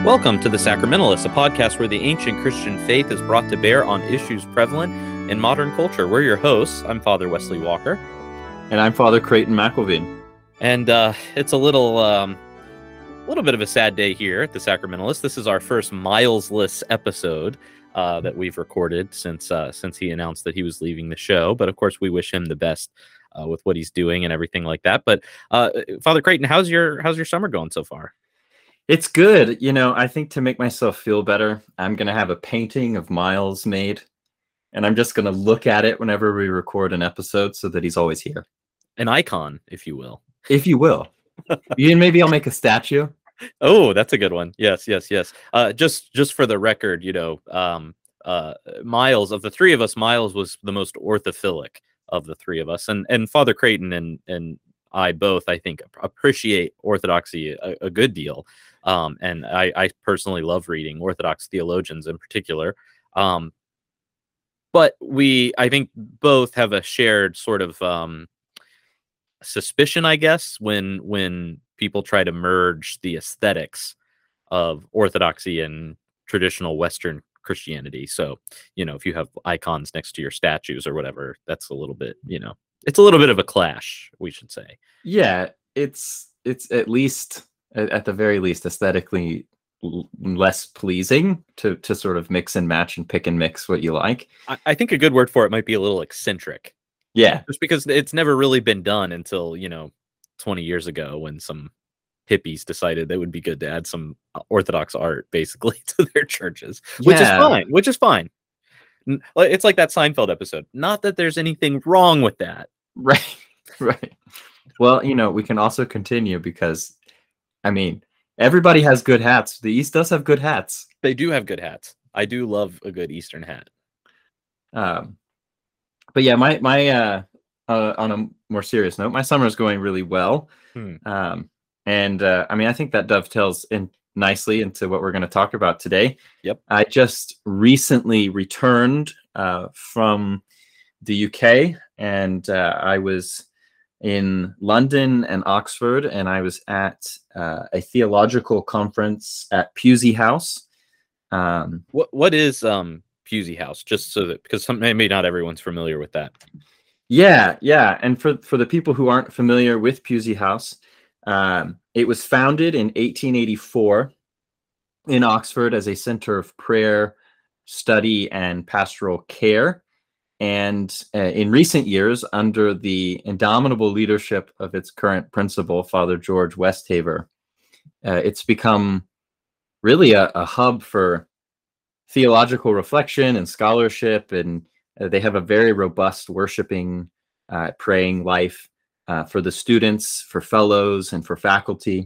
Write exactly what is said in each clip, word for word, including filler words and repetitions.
Welcome to The Sacramentalists, a podcast where the ancient Christian faith is brought to bear on issues prevalent in modern culture. We're your hosts. I'm Father Wesley Walker. And I'm Father Creighton McElveen. And uh, it's a little, um, little bit of a sad day here at The Sacramentalists. This is our first Miles-less episode uh, that we've recorded since uh, since he announced that he was leaving the show. But of course, we wish him the best uh, with what he's doing and everything like that. But uh, Father Creighton, how's your how's your summer going so far? It's good. You know, I think to make myself feel better, I'm going to have a painting of Miles made, and I'm just going to look at it whenever we record an episode so that he's always here. An icon, if you will. If you will. You maybe I'll make a statue. Oh, that's a good one. Yes, yes, yes. Uh, just just for the record, you know, um, uh, Miles, of the three of us, Miles was the most orthophilic of the three of us. And and Father Creighton and, and I both, I think, appreciate orthodoxy a, a good deal. Um, and I, I personally love reading Orthodox theologians in particular. Um, but we, I think, both have a shared sort of um, suspicion, I guess, when when people try to merge the aesthetics of Orthodoxy and traditional Western Christianity. So, you know, if you have icons next to your statues or whatever, that's a little bit, you know, it's a little bit of a clash, we should say. Yeah, it's it's at least, at the very least, aesthetically l- less pleasing to to sort of mix and match and pick and mix what you like. I, I think a good word for it might be a little eccentric. Yeah. Just because it's never really been done until, you know, twenty years ago when some hippies decided that it would be good to add some Orthodox art basically to their churches, which Yeah. is fine, which is fine. N- It's like that Seinfeld episode. Not that there's anything wrong with that. Right. Right. Well, you know, we can also continue because, I mean, everybody has good hats. The East does have good hats. They do have good hats. I do love a good Eastern hat. Um, but yeah, my my uh, uh, on a more serious note, my summer is going really well. Hmm. Um, and uh, I mean, I think that dovetails in nicely into what we're going to talk about today. Yep. I just recently returned uh, from the U K, and uh, I was in London and Oxford, and I was at uh, a theological conference at Pusey House. Um, What what is um Pusey House? Just so that, because some, maybe not everyone's familiar with that. yeah, yeah, and for for the people who aren't familiar with Pusey House, um, it was founded in eighteen eighty-four in Oxford as a center of prayer, study, and pastoral care. And uh, in recent years, under the indomitable leadership of its current principal, Father George Westhaver, uh, it's become really a, a hub for theological reflection and scholarship. And uh, they have a very robust worshiping, uh, praying life uh, for the students, for fellows, and for faculty.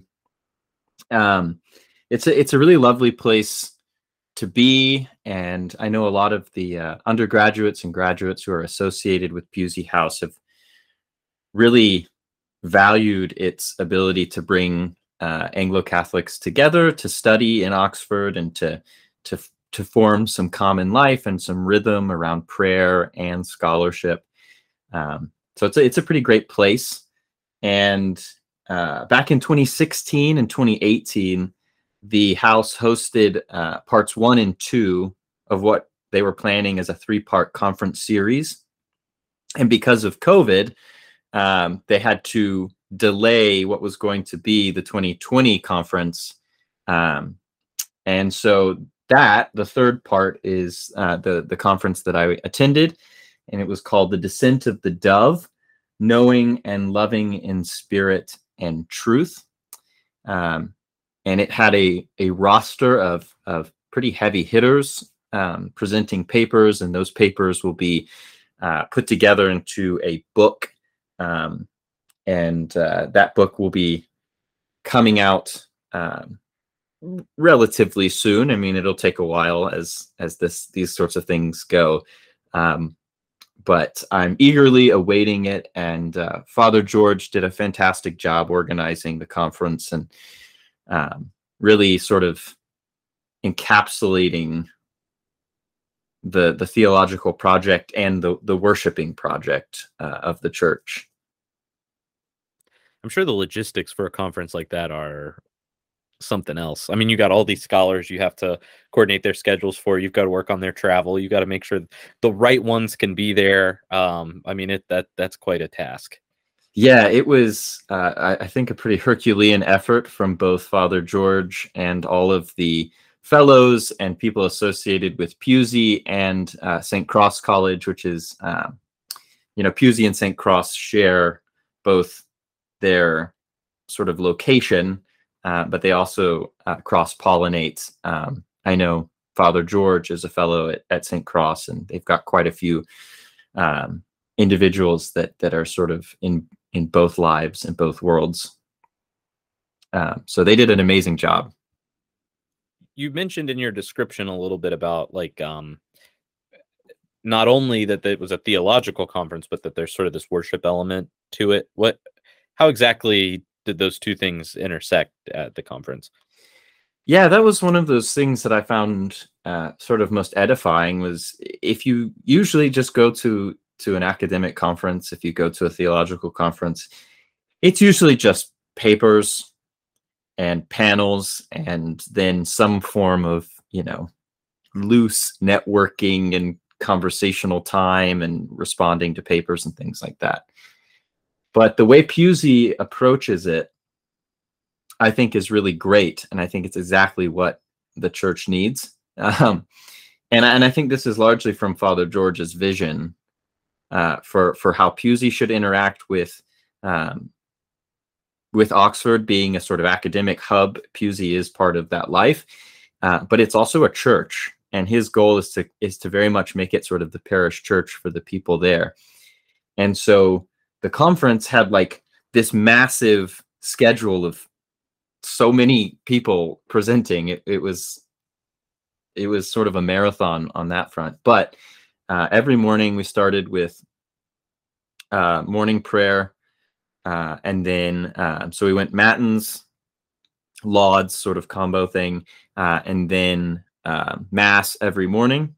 Um, it's a, it's a really lovely place to be, and I know a lot of the uh, undergraduates and graduates who are associated with Pusey House have really valued its ability to bring uh, Anglo-Catholics together to study in Oxford and to to to form some common life and some rhythm around prayer and scholarship. Um, so it's a, it's a pretty great place. And uh, back in twenty sixteen and twenty eighteen, the house hosted uh, parts one and two of what they were planning as a three-part conference series. And because of COVID, um, they had to delay what was going to be the twenty twenty conference. Um, and so that, the third part, is uh, the, the conference that I attended, and it was called The Descent of the Dove, Knowing and Loving in Spirit and Truth. Um, And it had a, a roster of, of pretty heavy hitters um, presenting papers, and those papers will be uh, put together into a book. Um, and uh, that book will be coming out um, relatively soon. I mean, it'll take a while as as this these sorts of things go. Um, but I'm eagerly awaiting it. And uh, Father George did a fantastic job organizing the conference and Um, really sort of encapsulating the the theological project and the the worshiping project uh, of the church. I'm sure the logistics for a conference like that are something else. I mean, you got all these scholars you have to coordinate their schedules for. You've got to work on their travel. You got to make sure the right ones can be there. Um, I mean, it that that's quite a task. Yeah, it was, uh, I, I think, a pretty Herculean effort from both Father George and all of the fellows and people associated with Pusey and uh, Saint Cross College, which is, uh, you know, Pusey and Saint Cross share both their sort of location, uh, but they also uh, cross-pollinate. Um, I know Father George is a fellow at, at Saint Cross, and they've got quite a few um, individuals that that are sort of in in both lives, in both worlds. Um, so they did an amazing job. You mentioned in your description a little bit about like um, not only that it was a theological conference, but that there's sort of this worship element to it. What, how exactly did those two things intersect at the conference? Yeah, that was one of those things that I found uh, sort of most edifying. Was if you usually just go to to an academic conference, if you go to a theological conference, it's usually just papers and panels and then some form of, you know, loose networking and conversational time and responding to papers and things like that. But the way Pusey approaches it, I think, is really great. And I think it's exactly what the church needs. Um, and, and I think this is largely from Father George's vision uh, for, for how Pusey should interact with, um, with Oxford being a sort of academic hub. Pusey is part of that life, uh, but it's also a church. And his goal is to, is to very much make it sort of the parish church for the people there. And so the conference had like this massive schedule of so many people presenting. It, it was it was sort of a marathon on that front. But uh, every morning we started with uh, morning prayer, uh, and then uh, so we went matins, lauds, sort of combo thing, uh, and then uh, mass every morning.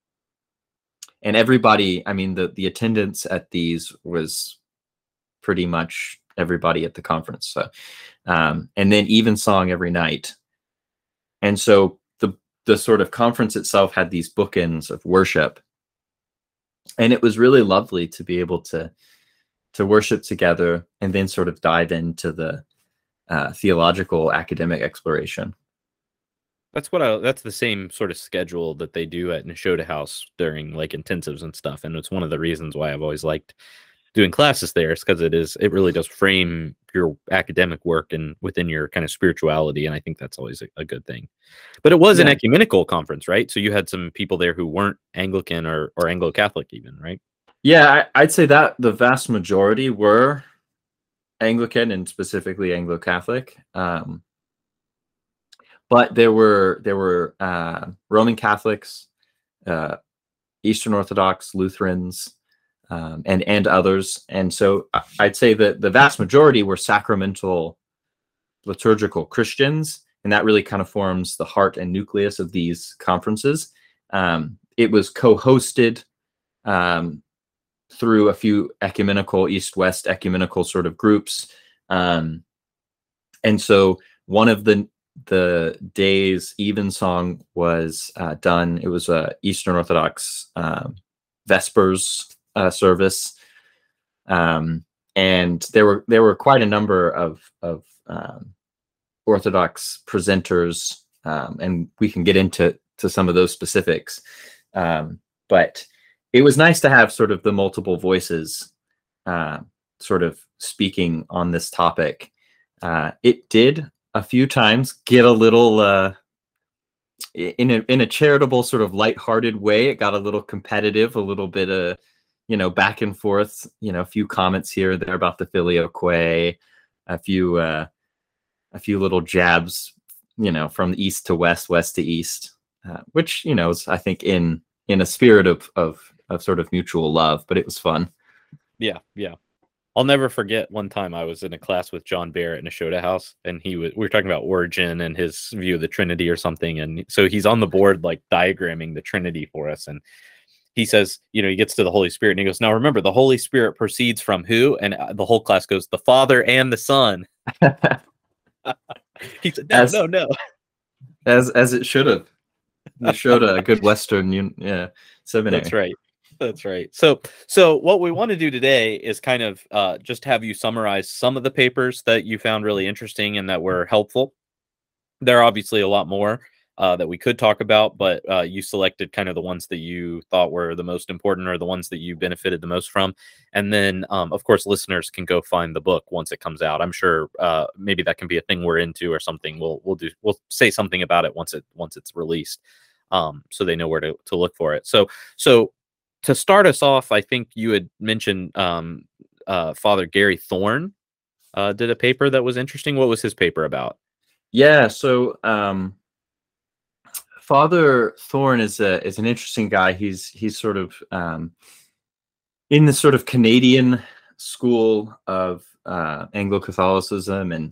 And everybody, I mean, the the attendance at these was pretty much everybody at the conference. So, um, and then evensong every night. And so the the sort of conference itself had these bookends of worship, and it was really lovely to be able to to worship together and then sort of dive into the uh, theological academic exploration. That's what I, that's the same sort of schedule that they do at Nashotah House during like intensives and stuff. And it's one of the reasons why I've always liked doing classes there, is because it is, it really does frame your academic work and within your kind of spirituality. And I think that's always a, a good thing. But it was yeah. an ecumenical conference, right? So you had some people there who weren't Anglican or, or Anglo-Catholic even, right? Yeah, I, I'd say that the vast majority were Anglican and specifically Anglo-Catholic. Um, but there were there were uh, Roman Catholics, uh, Eastern Orthodox, Lutherans, um, and and others. And so I'd say that the vast majority were sacramental liturgical Christians, and that really kind of forms the heart and nucleus of these conferences. Um, it was co-hosted um, through a few ecumenical, East-West ecumenical sort of groups. Um, and so one of the the day's evensong was uh, done. It was a Eastern Orthodox um, Vespers uh, service. Um, and there were there were quite a number of, of um, Orthodox presenters, um, and we can get into to some of those specifics. Um, but it was nice to have sort of the multiple voices uh, sort of speaking on this topic. Uh, it did a few times get a little, uh, in a in a charitable sort of lighthearted way, it got a little competitive, a little bit of, you know, back and forth, you know, a few comments here or there about the filioque, a few, uh, a few little jabs, you know, from east to west, west to east, uh, which, you know, is, I think, in in a spirit of of of sort of mutual love, but it was fun. Yeah, yeah. I'll never forget one time I was in a class with John Barrett in a Nashotah House, and he was we were talking about Origen and his view of the Trinity or something, and so he's on the board like diagramming the Trinity for us, and he says, you know, he gets to the Holy Spirit and he goes, now remember, the Holy Spirit proceeds from who? And the whole class goes, the Father and the Son. He said, "No, as no, no." as as it should have. It showed a good Western, un- yeah, That's seminary. right. That's right. So, so what we want to do today is kind of uh, just have you summarize some of the papers that you found really interesting and that were helpful. There are obviously a lot more uh, that we could talk about, but uh, you selected kind of the ones that you thought were the most important or the ones that you benefited the most from. And then, um, of course, listeners can go find the book once it comes out. I'm sure uh, maybe that can be a thing we're into or something. We'll we'll do we'll say something about it once it once it's released, um, so they know where to to look for it. So so to start us off, I think you had mentioned um, uh, Father Gary Thorne uh, did a paper that was interesting. What was his paper about? Yeah, so um, Father Thorne is a is an interesting guy. He's he's sort of um, in the sort of Canadian school of uh, Anglo Catholicism, and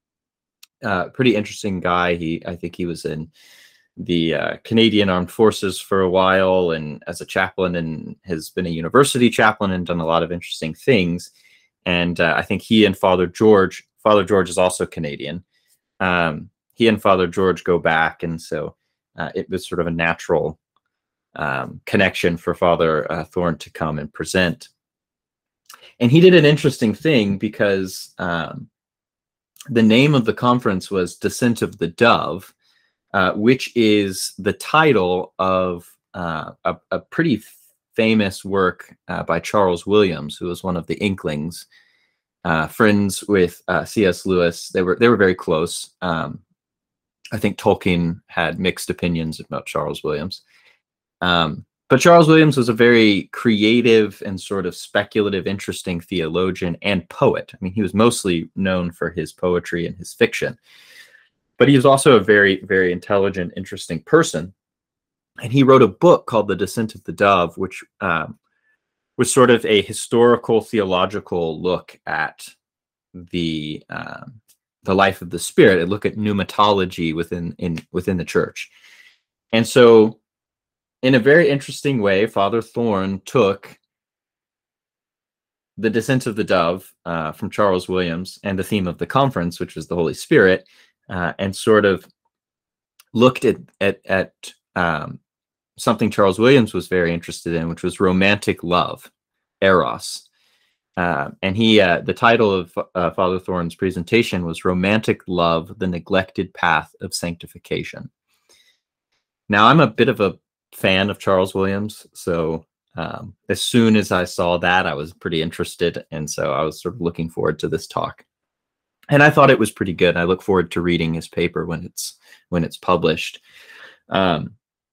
uh, pretty interesting guy. He I think he was in the uh, Canadian Armed Forces for a while, and as a chaplain, and has been a university chaplain and done a lot of interesting things. And uh, I think he and Father George, Father George is also Canadian. Um, he and Father George go back, and so uh, it was sort of a natural um, connection for Father uh, Thorne to come and present. And he did an interesting thing because um, the name of the conference was Descent of the Dove, uh, which is the title of uh, a, a pretty famous work uh, by Charles Williams, who was one of the Inklings, uh, friends with uh, C S Lewis. They were they were very close. Um, I think Tolkien had mixed opinions about Charles Williams. Um, but Charles Williams was a very creative and sort of speculative, interesting theologian and poet. I mean, he was mostly known for his poetry and his fiction, but he was also a very, very intelligent, interesting person. And he wrote a book called The Descent of the Dove, which um, was sort of a historical, theological look at the um, the life of the Spirit, a look at pneumatology within in within the church. And so, in a very interesting way, Father Thorne took the Descent of the Dove uh, from Charles Williams and the theme of the conference, which was the Holy Spirit, uh, and sort of looked at at, at um, something Charles Williams was very interested in, which was romantic love, eros. Uh, and he, uh, the title of uh, Father Thorne's presentation was "Romantic Love: The Neglected Path of Sanctification." Now, I'm a bit of a fan of Charles Williams, so um, as soon as I saw that, I was pretty interested, and so I was sort of looking forward to this talk. And I thought it was pretty good. I look forward to reading his paper when it's when it's published. Um,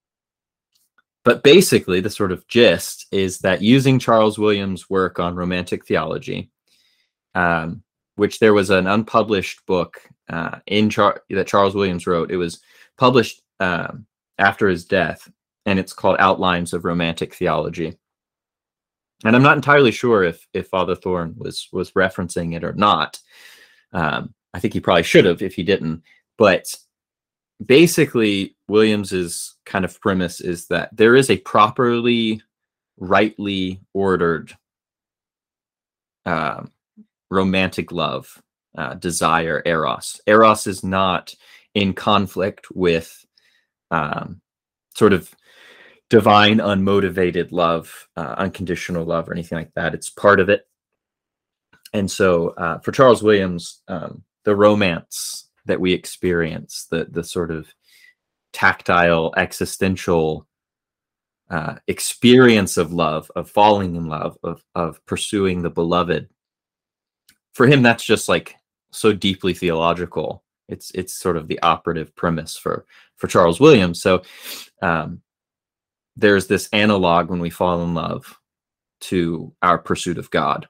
But basically, the sort of gist is that using Charles Williams' work on romantic theology, um, which there was an unpublished book uh, in Char that Charles Williams wrote. It was published um, after his death, and it's called Outlines of Romantic Theology. And I'm not entirely sure if if Father Thorne was was referencing it or not. Um, I think he probably should have if he didn't. But basically, Williams's kind of premise is that there is a properly, rightly ordered uh, romantic love, uh, desire, eros. Eros is not in conflict with um, sort of divine, unmotivated love, uh, unconditional love, or anything like that. It's part of it. And so uh, for Charles Williams, um, the romance that we experience, the the sort of tactile, existential uh, experience of love, of falling in love, of of pursuing the beloved, for him, that's just like so deeply theological. It's it's sort of the operative premise for for Charles Williams. So um, there's this analog when we fall in love to our pursuit of God.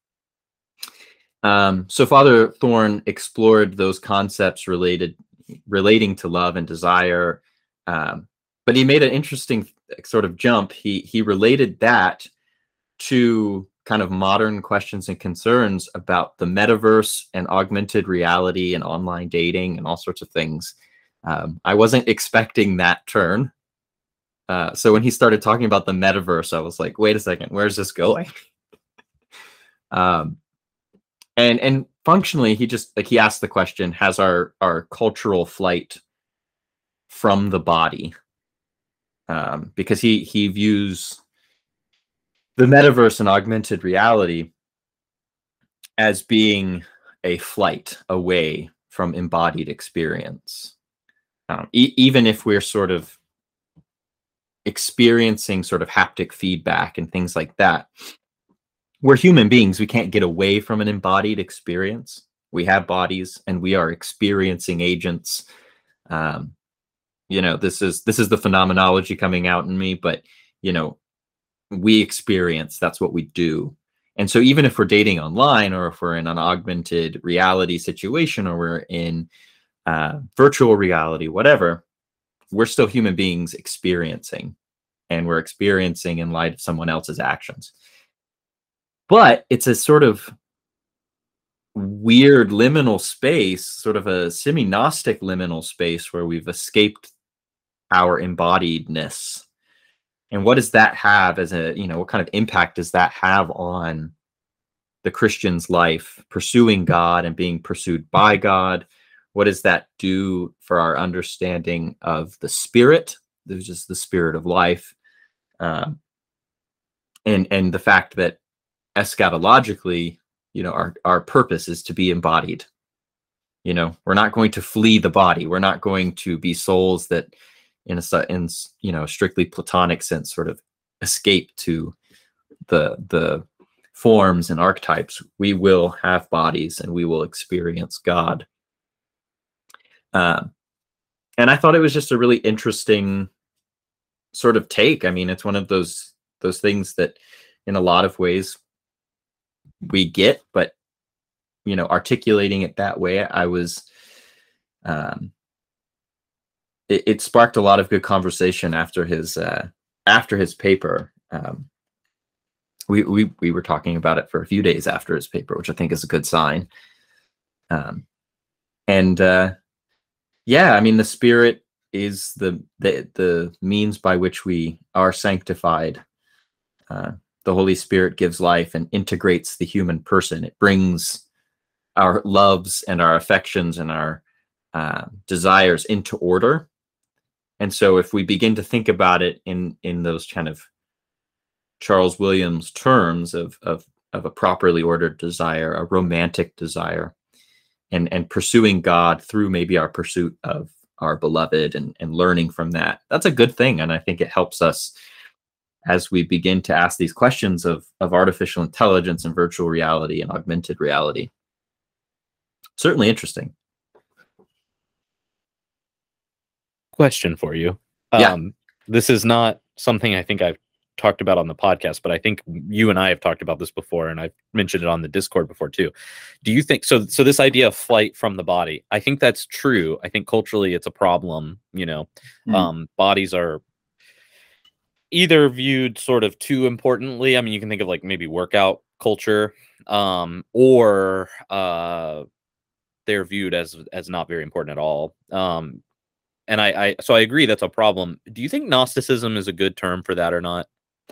Um, so Father Thorne explored those concepts related relating to love and desire, um, but he made an interesting sort of jump. He he related that to kind of modern questions and concerns about the metaverse and augmented reality and online dating and all sorts of things. Um, I wasn't expecting that turn. Uh, so when he started talking about the metaverse, I was like, wait a second, where's this going? um, and and functionally, he just like he asked the question: has our our cultural flight from the body? Um, because he he views the metaverse and augmented reality as being a flight away from embodied experience. Um, e- even if we're sort of experiencing sort of haptic feedback and things like that, we're human beings. We can't get away from an embodied experience. We have bodies and we are experiencing agents. Um, you know, this is this is the phenomenology coming out in me, but you know, we experience, that's what we do. And so even if we're dating online, or if we're in an augmented reality situation, or we're in uh, virtual reality, whatever, we're still human beings experiencing, and we're experiencing in light of someone else's actions. But it's a sort of weird liminal space, sort of a semi-Gnostic liminal space, where we've escaped our embodiedness. And what does that have as a, you know, what kind of impact does that have on the Christian's life, pursuing God and being pursued by God? What does that do for our understanding of the Spirit? There's just the Spirit of life. Um, and, and the fact that eschatologically, you know, our, our purpose is to be embodied. You know, we're not going to flee the body. We're not going to be souls that, in a in you know strictly Platonic sense, sort of escape to the the forms and archetypes. We will have bodies and we will experience God. Um, and I thought it was just a really interesting sort of take. I mean, it's one of those those things that, in a lot of ways, we get, but you know, articulating it that way, I was. Um, It, it sparked a lot of good conversation after his uh, after his paper. Um, we we we were talking about it for a few days after his paper, which I think is a good sign. Um, and uh, yeah, I mean, the Spirit is the the the means by which we are sanctified. Uh, the Holy Spirit gives life and integrates the human person. It brings our loves and our affections and our uh, desires into order. And so if we begin to think about it in, in those kind of Charles Williams terms of, of, of a properly ordered desire, a romantic desire, and, and pursuing God through maybe our pursuit of our beloved, and, and learning from that, that's a good thing. And I think it helps us as we begin to ask these questions of, of artificial intelligence and virtual reality and augmented reality. Certainly interesting. Question for you. Yeah. Um, this is not something I think I've talked about on the podcast, but I think you and I have talked about this before, and I've mentioned it on the Discord before too. Do you think so? So this idea of flight from the body, I think that's true. I think culturally it's a problem. You know, mm. um, bodies are either viewed sort of too importantly. I mean, you can think of like maybe workout culture, um, or uh, they're viewed as as not very important at all. Um, And I, I, so I agree that's a problem. Do you think Gnosticism is a good term for that or not?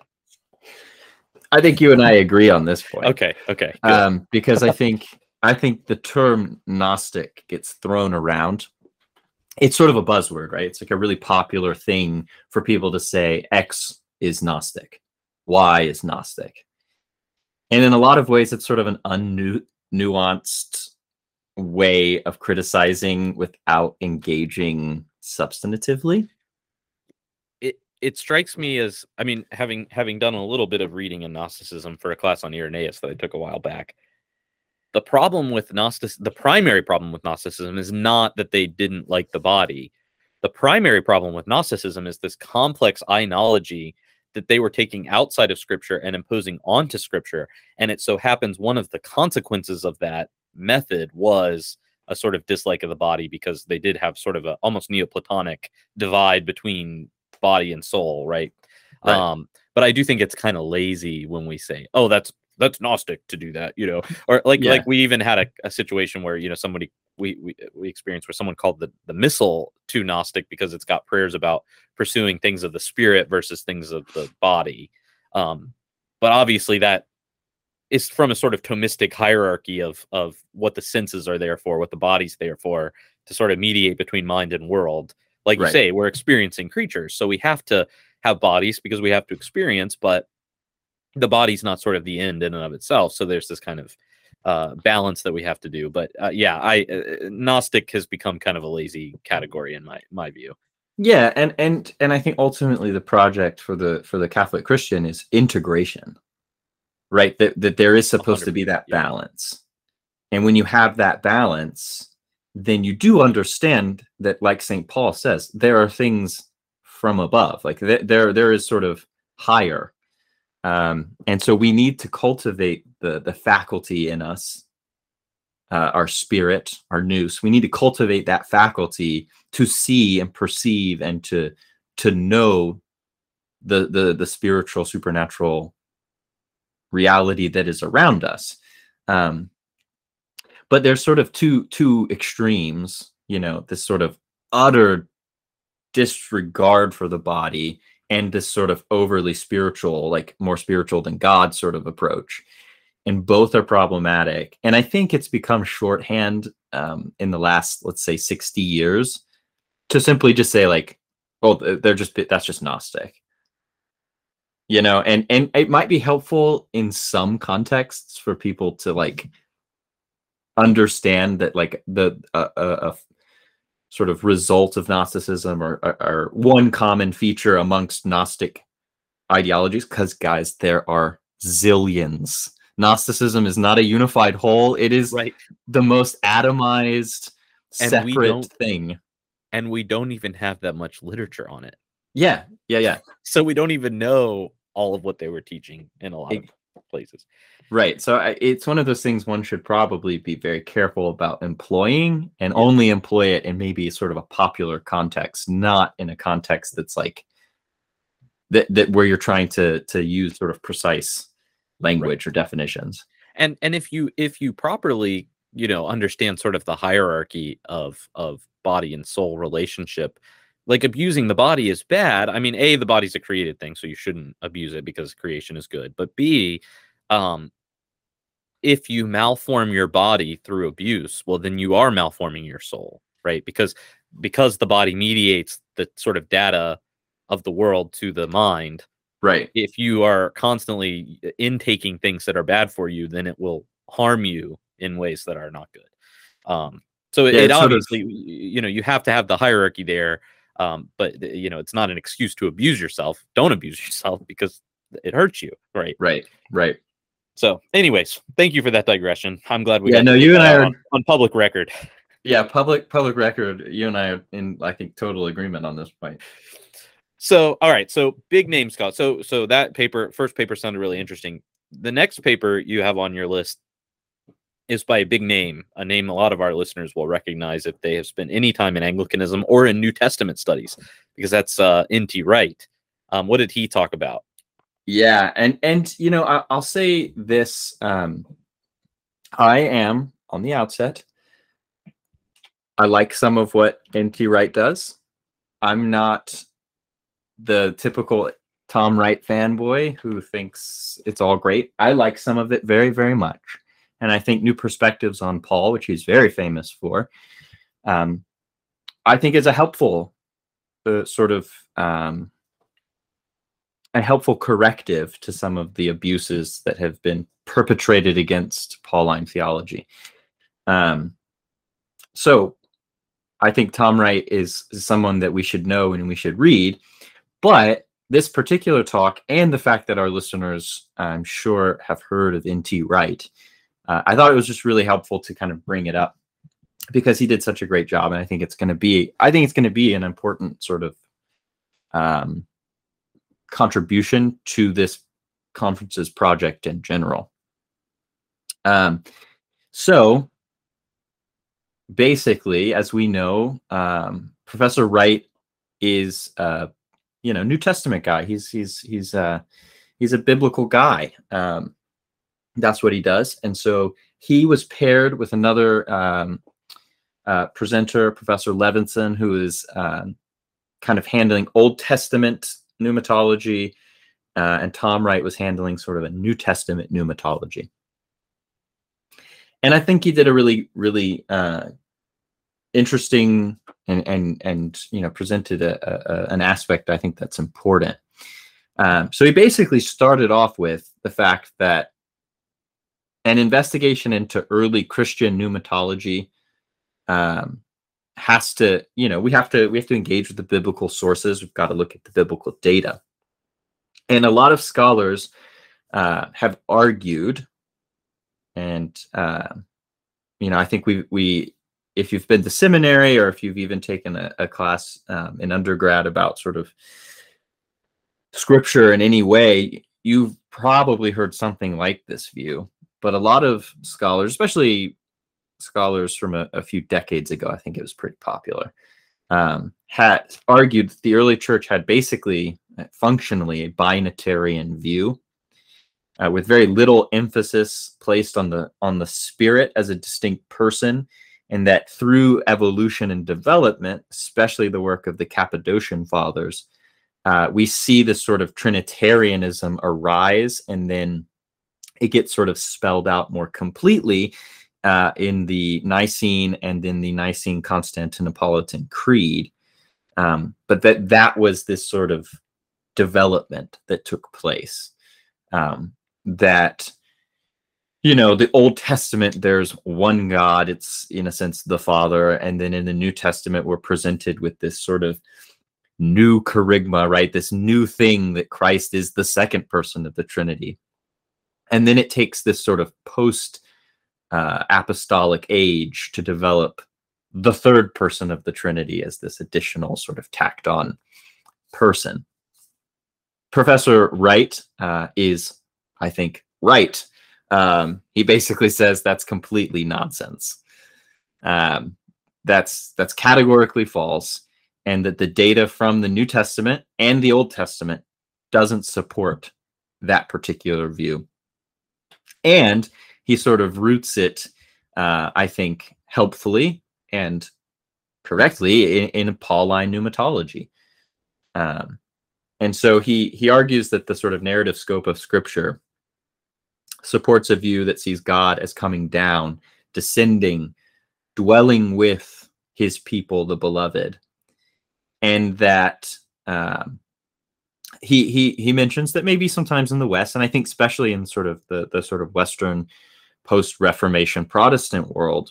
I think you and I agree on this point. Okay, okay. Um, because I think I think the term Gnostic gets thrown around. It's sort of a buzzword, right? It's like a really popular thing for people to say X is Gnostic, Y is Gnostic. And in a lot of ways, it's sort of an unnuanced way of criticizing without engaging substantively. It it strikes me as, I mean, having having done a little bit of reading in Gnosticism for a class on Irenaeus that I took a while back, the problem with Gnostic, the primary problem with Gnosticism is not that they didn't like the body. The primary problem with Gnosticism is this complex eyenology that they were taking outside of Scripture and imposing onto Scripture. And it so happens one of the consequences of that method was a sort of dislike of the body, because they did have sort of a almost Neoplatonic divide between body and soul, right? Right. Um, but I do think it's kind of lazy when we say, "Oh, that's that's Gnostic to do that," you know, or like yeah. like we even had a, a situation where, you know, somebody we we we experienced where someone called the the missal too Gnostic because it's got prayers about pursuing things of the spirit versus things of the body. Um, but obviously that is from a sort of Thomistic hierarchy of of what the senses are there for, what the body's there for, to sort of mediate between mind and world. Like you Right. say, we're experiencing creatures, so we have to have bodies because we have to experience, but the body's not sort of the end in and of itself. So there's this kind of uh, balance that we have to do. But uh, yeah, I uh, Gnostic has become kind of a lazy category in my my view. Yeah, and and and I think ultimately the project for the for the Catholic Christian is integration, right? That that there is supposed to be that yeah. balance, and when you have that balance, then you do understand that, like Saint Paul says, there are things from above, like th- there there is sort of higher, um, and so we need to cultivate the the faculty in us. Uh, our spirit, our nous. We need to cultivate that faculty to see and perceive and to to know the the the spiritual, supernatural reality that is around us. Um, but there's sort of two two extremes, you know, this sort of utter disregard for the body and this sort of overly spiritual, like more spiritual than God sort of approach. And both are problematic. And I think it's become shorthand um, in the last, let's say, sixty years to simply just say like, oh, they're just, that's just Gnostic. You know, and, and it might be helpful in some contexts for people to like understand that like the uh, uh, uh, sort of result of Gnosticism or, or, or one common feature amongst Gnostic ideologies, because guys, there are zillions. Gnosticism is not a unified whole. It is right. the most atomized, and separate thing. And we don't even have that much literature on it. Yeah, yeah, yeah. So we don't even know all of what they were teaching in a lot it, of places. Right. So I, it's one of those things one should probably be very careful about employing, and yeah. only employ it in maybe sort of a popular context, not in a context that's like that, that where you're trying to to use sort of precise language right. or definitions. And and if you if you properly, you know, understand sort of the hierarchy of of body and soul relationship, like abusing the body is bad. I mean, A, the body's a created thing, so you shouldn't abuse it because creation is good. But B, um, if you malform your body through abuse, well, then you are malforming your soul, right? Because because the body mediates the sort of data of the world to the mind. Right. If you are constantly intaking things that are bad for you, then it will harm you in ways that are not good. Um, so it, yeah, it obviously, of... you know, you have to have the hierarchy there, um, but you know, it's not an excuse to abuse yourself. Don't abuse yourself because it hurts you. Right. Right. Right. So, anyways, thank you for that digression. I'm glad we yeah, got no, to you and I are on, on public record. Yeah, public public record. You and I are in, I think, total agreement on this point. So, all right. So, big name, Scott. So, so that paper, first paper, sounded really interesting. The next paper you have on your list is by a big name, a name a lot of our listeners will recognize if they have spent any time in Anglicanism or in New Testament studies, because that's uh, N T Wright. Um, what did he talk about? Yeah, and and you know, I, I'll say this: um, I am on the outset. I like some of what N T Wright does. I'm not the typical Tom Wright fanboy who thinks it's all great. I like some of it very, very much. And I think New Perspectives on Paul, which he's very famous for, um, I think is a helpful uh, sort of um, a helpful corrective to some of the abuses that have been perpetrated against Pauline theology. Um, so I think Tom Wright is, is someone that we should know and we should read. But this particular talk and the fact that our listeners, I'm sure, have heard of N T Wright, uh, I thought it was just really helpful to kind of bring it up because he did such a great job. And I think it's going to be, I think it's going to be an important sort of um, contribution to this conference's project in general. Um, so basically, as we know, um, Professor Wright is uh, you know, New Testament guy. He's he's he's uh he's a biblical guy. Um, that's what he does. And so he was paired with another um, uh, presenter, Professor Levinson, who is um, kind of handling Old Testament pneumatology, uh, and Tom Wright was handling sort of a New Testament pneumatology. and I think he did a really, really uh, interesting and and and you know presented a, a, an aspect I think that's important. Um, so he basically started off with the fact that an investigation into early Christian pneumatology um, has to, you know, we have to we have to engage with the biblical sources. We've got to look at the biblical data, and a lot of scholars uh, have argued, and uh, you know, I think we we if you've been to seminary or if you've even taken a, a class um, in undergrad about sort of scripture in any way, you've probably heard something like this view. But a lot of scholars, especially scholars from a, a few decades ago, I think it was pretty popular, um, had argued that the early church had basically, uh, functionally, a binitarian view, uh, with very little emphasis placed on the on the spirit as a distinct person, and that through evolution and development, especially the work of the Cappadocian Fathers, uh, we see this sort of Trinitarianism arise, and then it gets sort of spelled out more completely uh, in the Nicene and in the Nicene Constantinopolitan Creed. Um, but that that was this sort of development that took place. Um, that, you know, the Old Testament, there's one God, it's in a sense the Father, and then in the New Testament, we're presented with this sort of new charisma, right? This new thing that Christ is the second person of the Trinity. And then it takes this sort of post uh, apostolic age to develop the third person of the Trinity as this additional sort of tacked on person. Professor Wright uh, is, I think, right. Um, he basically says that's completely nonsense. Um, that's that's categorically false, and that the data from the New Testament and the Old Testament doesn't support that particular view. And he sort of roots it, uh, I think, helpfully and correctly in, in Pauline pneumatology. Um, and so he he argues that the sort of narrative scope of Scripture supports a view that sees God as coming down, descending, dwelling with his people, the beloved, and that um, he he he mentions that maybe sometimes in the West, and I think especially in sort of the the sort of Western post-Reformation Protestant world,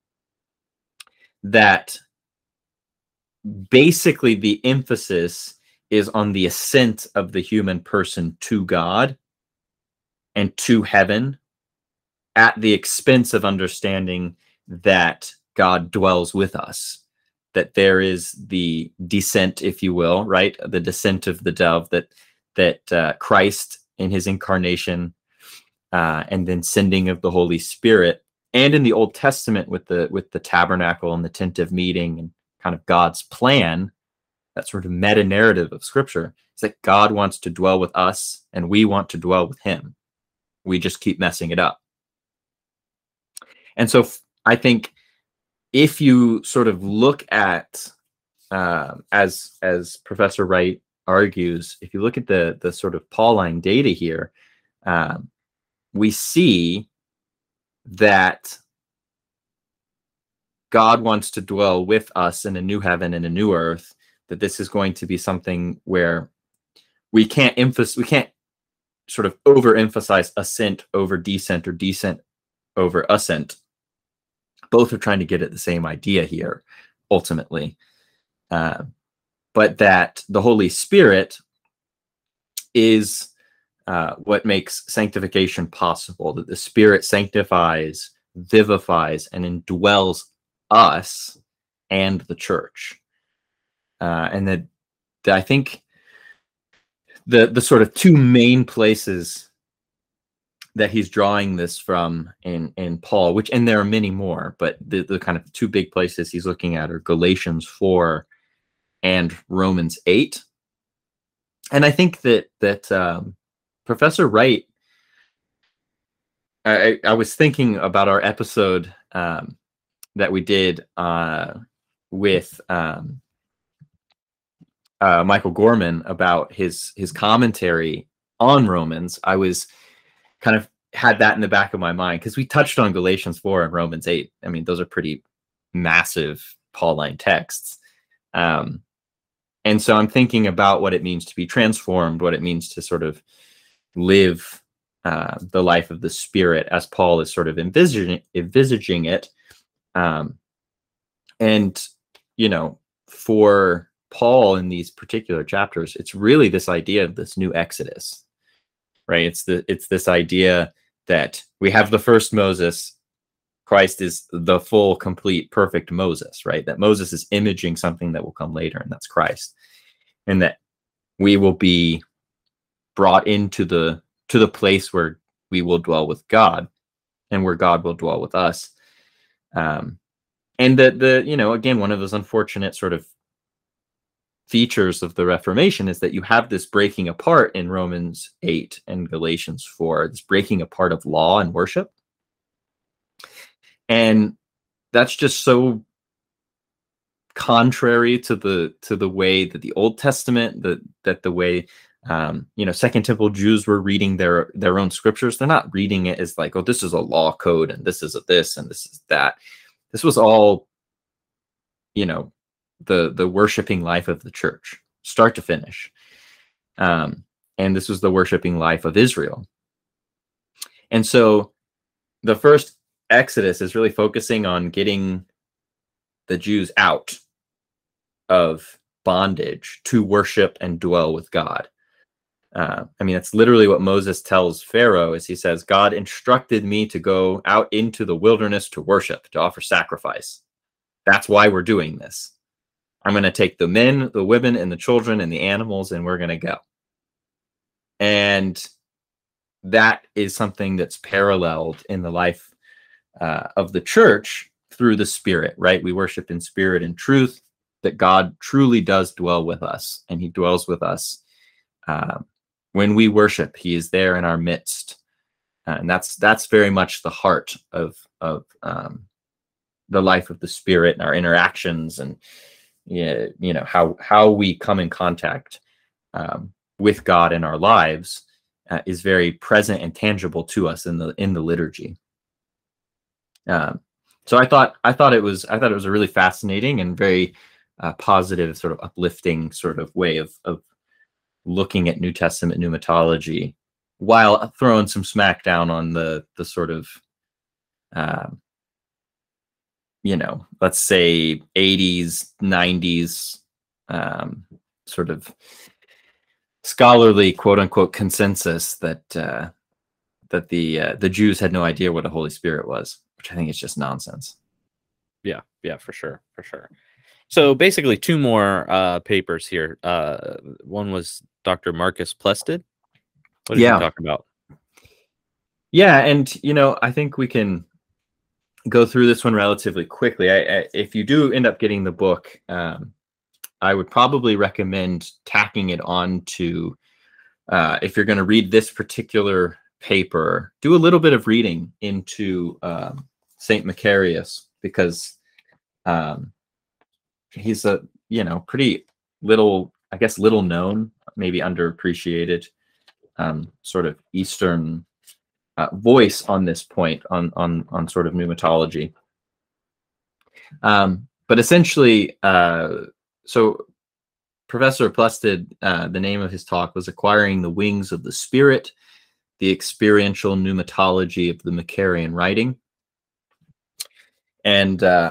that basically the emphasis is on the ascent of the human person to God and to heaven at the expense of understanding that God dwells with us, that there is the descent, if you will, right? The descent of the dove, that that uh, Christ in his incarnation uh, and then sending of the Holy Spirit, and in the Old Testament with the with the tabernacle and the tent of meeting and kind of God's plan, that sort of meta narrative of Scripture, is that God wants to dwell with us and we want to dwell with him. We just keep messing it up. And so I think if you sort of look at, uh, as as Professor Wright argues, if you look at the the sort of Pauline data here, um, we see that God wants to dwell with us in a new heaven and a new earth. That this is going to be something where we can't emphasize, we can't sort of overemphasize ascent over descent or descent over ascent. Both are trying to get at the same idea here, ultimately. Uh, but that the Holy Spirit is uh, what makes sanctification possible, that the Spirit sanctifies, vivifies, and indwells us and the church. Uh, and that, that I think the the sort of two main places that he's drawing this from in, in Paul, which, and there are many more, but the, the kind of two big places he's looking at are Galatians four and Romans eight. And I think that, that um, Professor Wright, I, I was thinking about our episode um, that we did uh, with um, uh, Michael Gorman about his, his commentary on Romans. I was kind of had that in the back of my mind because we touched on Galatians four and Romans eight. I mean, those are pretty massive Pauline texts. Um, and so I'm thinking about what it means to be transformed, what it means to sort of live uh, the life of the Spirit as Paul is sort of envisaging, envisaging it. Um, and, you know, for Paul in these particular chapters, it's really this idea of this new Exodus, right? It's the it's this idea that we have the first Moses. Christ is the full, complete, perfect Moses, right? That Moses is imaging something that will come later, and that's Christ. And that we will be brought into the to the place where we will dwell with God and where God will dwell with us. Um, and the, the, you know, again, one of those unfortunate sort of features of the Reformation is that you have this breaking apart in Romans eight and Galatians four, this breaking apart of law and worship. And that's just so contrary to the to the way that the Old Testament, the, that the way um, you know, Second Temple Jews were reading their their own scriptures. They're not reading it as like, oh, this is a law code and this is a this and this is that. This was all, you know, the the worshiping life of the church, start to finish. Um, and this was the worshiping life of Israel. And so the first Exodus is really focusing on getting the Jews out of bondage to worship and dwell with God. Uh, I mean, that's literally what Moses tells Pharaoh as he says, God instructed me to go out into the wilderness to worship, to offer sacrifice. That's why we're doing this. I'm going to take the men, the women, and the children and the animals, and we're going to go. And that is something that's paralleled in the life Uh, of the church through the Spirit, right? We worship in spirit and truth, that God truly does dwell with us, and he dwells with us. Uh, when we worship, he is there in our midst. Uh, and that's that's very much the heart of, of um, the life of the Spirit and our interactions and, yeah, you know, how, how we come in contact um, with God in our lives uh, is very present and tangible to us in the in the liturgy. Um, so I thought I thought it was I thought it was a really fascinating and very uh, positive, sort of uplifting sort of way of of looking at New Testament pneumatology, while throwing some smackdown on the the sort of uh, you know, let's say eighties, nineties um, sort of scholarly quote unquote consensus that uh, that the uh, the Jews had no idea what a Holy Spirit was, which I think is just nonsense. Yeah, yeah, for sure, for sure. So basically, two more uh, papers here. Uh, one was Doctor Marcus Plested. What did Yeah. he talk about? Yeah, and you know, I think we can go through this one relatively quickly. I, I, if you do end up getting the book, um, I would probably recommend tacking it on to, uh, if you're going to read this particular paper, do a little bit of reading into um, Saint Macarius, because um, he's a, you know, pretty little, I guess, little known, maybe underappreciated um, sort of Eastern uh, voice on this point, on on on sort of pneumatology. Um, but essentially, uh, so Professor Plested, uh, the name of his talk was "Acquiring the Wings of the Spirit: The Experiential Pneumatology of the Macarian Writing." And uh,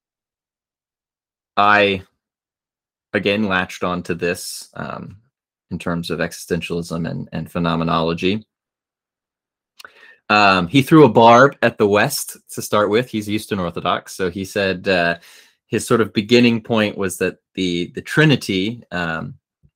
I, again, latched onto this um, in terms of existentialism and, and phenomenology. Um, he threw a barb at the West to start with. He's Eastern Orthodox. So he said uh, his sort of beginning point was that the, the Trinity, um,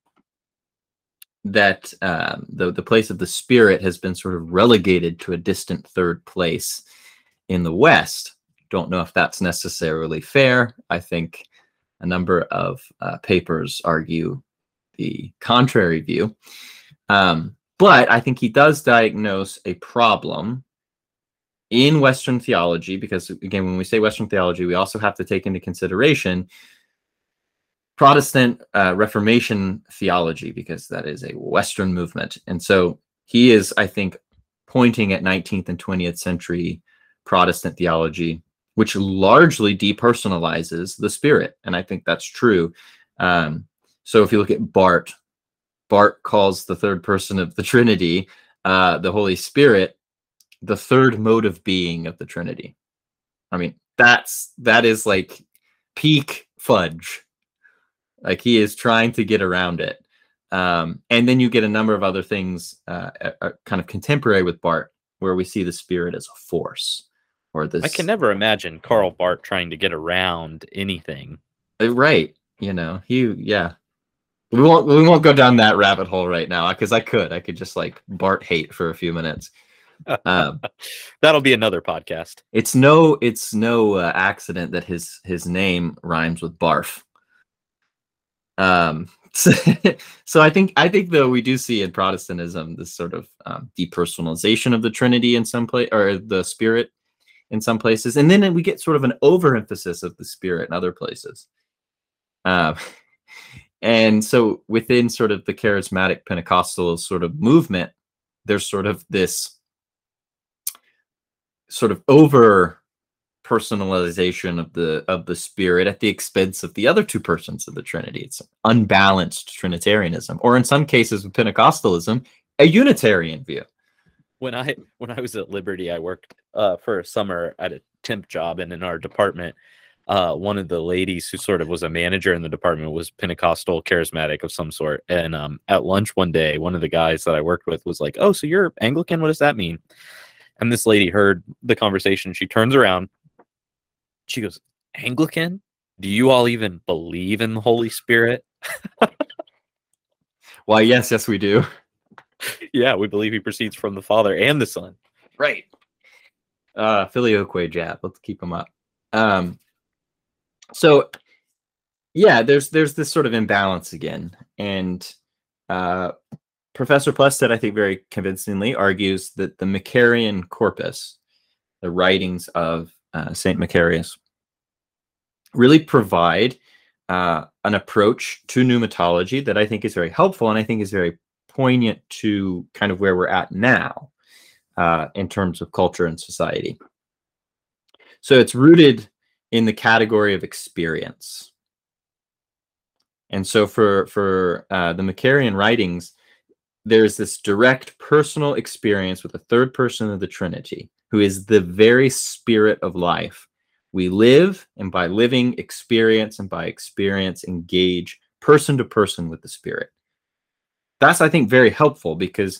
that um, the, the place of the Spirit has been sort of relegated to a distant third place in the West. Don't know if that's necessarily fair. I think a number of uh, papers argue the contrary view. Um, but I think he does diagnose a problem in Western theology, because, again, when we say Western theology, we also have to take into consideration Protestant uh, Reformation theology, because that is a Western movement. And so he is, I think, pointing at nineteenth and twentieth century Protestant theology, which largely depersonalizes the Spirit. And I think that's true. Um, so if you look at Barth, Barth calls the third person of the Trinity, uh, the Holy Spirit, the third mode of being of the Trinity. I mean, that's, that is like peak fudge. Like he is trying to get around it. Um, and then you get a number of other things uh, are kind of contemporary with Barth, where we see the Spirit as a force. Or this, I can never imagine Karl Barth trying to get around anything. Right. You know, he, yeah. We won't, we won't go down that rabbit hole right now, because I could. I could just like Barth hate for a few minutes. Um, That'll be another podcast. It's no, it's no uh, accident that his his name rhymes with barf. Um, so, so I think I think though we do see in Protestantism this sort of um, depersonalization of the Trinity in some place, or the Spirit in some places, and then we get sort of an overemphasis of the Spirit in other places. Um, and so within sort of the charismatic Pentecostal sort of movement, there's sort of this sort of over personalization of the of the Spirit at the expense of the other two persons of the Trinity. It's unbalanced Trinitarianism, or in some cases with Pentecostalism, a Unitarian view. When I when I was at Liberty, I worked uh, for a summer at a temp job, and in our department, uh, one of the ladies who sort of was a manager in the department was Pentecostal, charismatic of some sort. And um, at lunch one day, one of the guys that I worked with was like, "Oh, so you're Anglican? What does that mean?" And this lady heard the conversation. She turns around. She goes, "Anglican? Do you all even believe in the Holy Spirit?" Why, yes, yes, we do. Yeah, we believe he proceeds from the Father and the Son. Right. Uh, Filioque jab. Let's keep them up. Um, so, yeah, there's there's this sort of imbalance again. And uh, Professor Plested, I think very convincingly, argues that the Macarian corpus, the writings of uh, Saint Macarius, really provide uh, an approach to pneumatology that I think is very helpful, and I think is very poignant to kind of where we're at now uh, in terms of culture and society. So it's rooted in the category of experience. And so for, for uh, the Macarian writings, there's this direct personal experience with the third person of the Trinity, who is the very spirit of life. We live, and by living, experience, and by experience, engage person to person with the Spirit. That's, I think, very helpful, because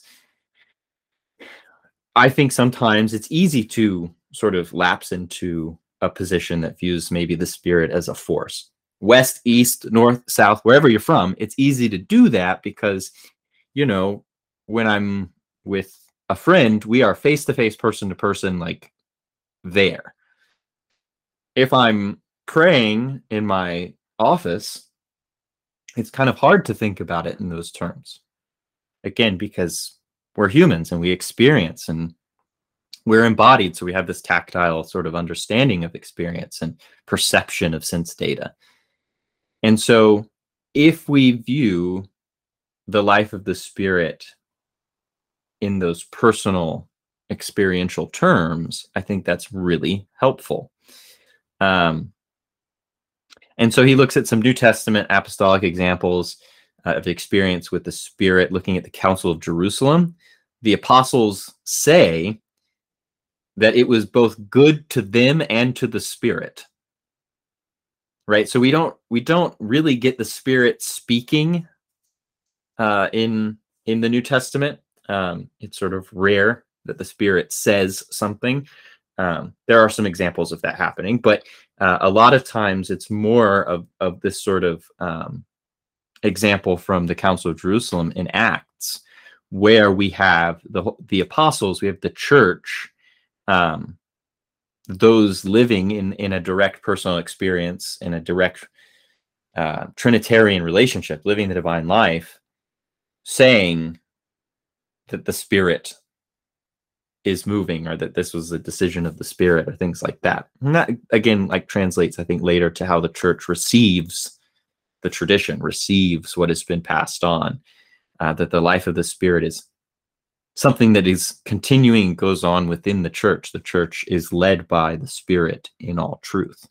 I think sometimes it's easy to sort of lapse into a position that views maybe the Spirit as a force. West, east, north, south, wherever you're from, it's easy to do that because, you know, when I'm with a friend, we are face-to-face, person-to-person, like there. If I'm praying in my office, it's kind of hard to think about it in those terms. Again, because we're humans and we experience and we're embodied. So we have this tactile sort of understanding of experience and perception of sense data. And so if we view the life of the Spirit in those personal experiential terms, I think that's really helpful. Um, and so he looks at some New Testament apostolic examples uh, of experience with the Spirit, looking at the Council of Jerusalem. The apostles say that it was both good to them and to the Spirit. Right? So we don't we don't really get the Spirit speaking uh, in in the New Testament. Um, it's sort of rare that the Spirit says something. Um, there are some examples of that happening, but uh, a lot of times it's more of, of this sort of um, example from the Council of Jerusalem in Acts, where we have the, the apostles, we have the church, um, those living in, in a direct personal experience, in a direct uh, Trinitarian relationship, living the divine life, saying that the Spirit is moving, or that this was a decision of the Spirit, or things like that. And that, again, like translates, I think, later to how the church receives the tradition, receives what has been passed on, uh, that the life of the Spirit is something that is continuing, goes on within the church. The church is led by the Spirit in all truth.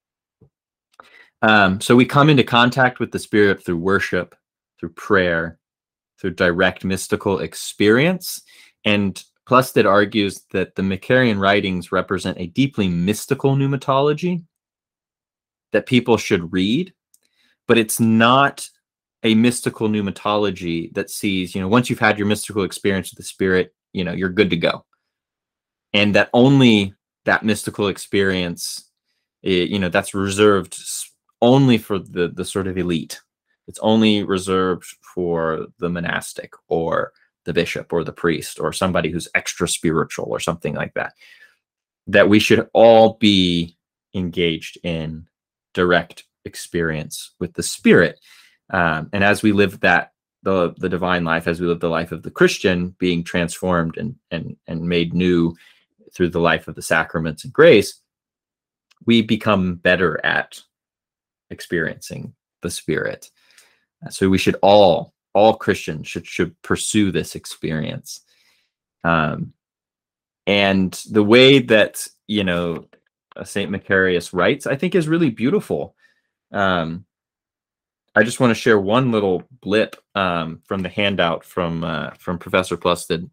Um, so we come into contact with the Spirit through worship, through prayer, through direct mystical experience. And Plusted argues that the Macarian writings represent a deeply mystical pneumatology that people should read, but it's not a mystical pneumatology that sees, you know, once you've had your mystical experience with the Spirit, you know, you're good to go. And that only that mystical experience, it, you know, that's reserved only for the, the sort of elite. It's only reserved for the monastic or the bishop or the priest or somebody who's extra spiritual or something like that. That we should all be engaged in direct experience with the Spirit. Um, and as we live that, the, the divine life, as we live the life of the Christian, being transformed and, and, and made new through the life of the sacraments and grace, we become better at experiencing the Spirit. So we should all, all Christians should, should pursue this experience. Um, and the way that, you know, Saint Macarius writes, I think is really beautiful. Um, I just want to share one little blip um, from the handout from uh, from Professor Plusted.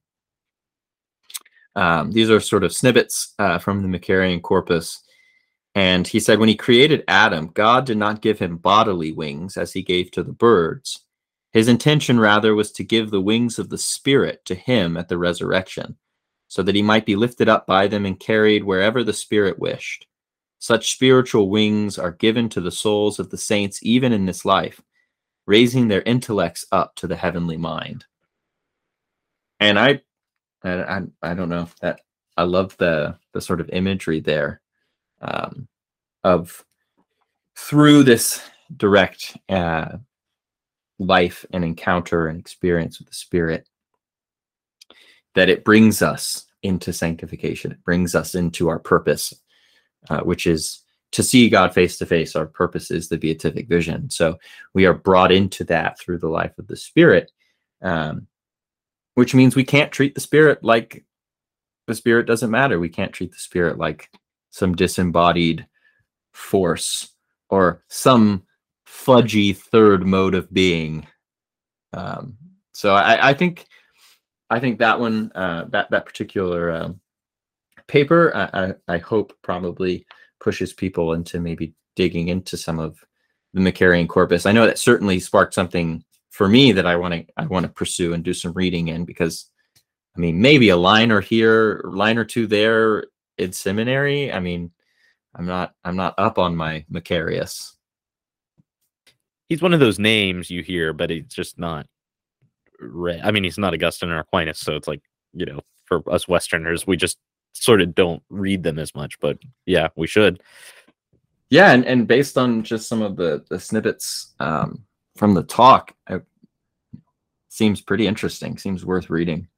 Um, these are sort of snippets uh, from the Macarian corpus. And he said, when he created Adam, God did not give him bodily wings as he gave to the birds. His intention rather was to give the wings of the Spirit to him at the resurrection, so that he might be lifted up by them and carried wherever the Spirit wished. Such spiritual wings are given to the souls of the saints even in this life, raising their intellects up to the heavenly mind. And I, I, I don't know that I love the the sort of imagery there. Um, of through this direct uh, life and encounter and experience with the Spirit, that it brings us into sanctification. It brings us into our purpose, uh, which is to see God face to face. Our purpose is the beatific vision. So we are brought into that through the life of the Spirit, um, which means we can't treat the Spirit like the Spirit doesn't matter. We can't treat the Spirit like some disembodied force or some fudgy third mode of being. Um, so I, I think I think that one, uh, that that particular um, paper, I, I, I hope probably pushes people into maybe digging into some of the Macarian corpus. I know that certainly sparked something for me that I want to I want to pursue and do some reading in, because I mean, maybe a line or here, line or two there in seminary. I mean, I'm not, I'm not up on my Macarius. He's one of those names you hear, but he's just not. Re- I mean, he's not Augustine or Aquinas, so it's like, you know, for us Westerners, we just sort of don't read them as much. But yeah, we should. Yeah, and and based on just some of the the snippets um, from the talk, it seems pretty interesting. Seems worth reading.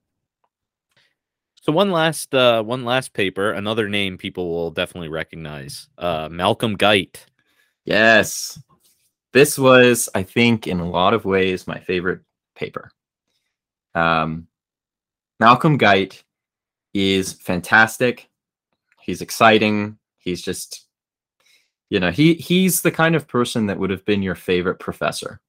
So one last uh, one last paper, another name people will definitely recognize, uh, Malcolm Guite. Yes, this was, I think, in a lot of ways, my favorite paper. Um, Malcolm Guite is fantastic. He's exciting. He's just, you know, he he's the kind of person that would have been your favorite professor.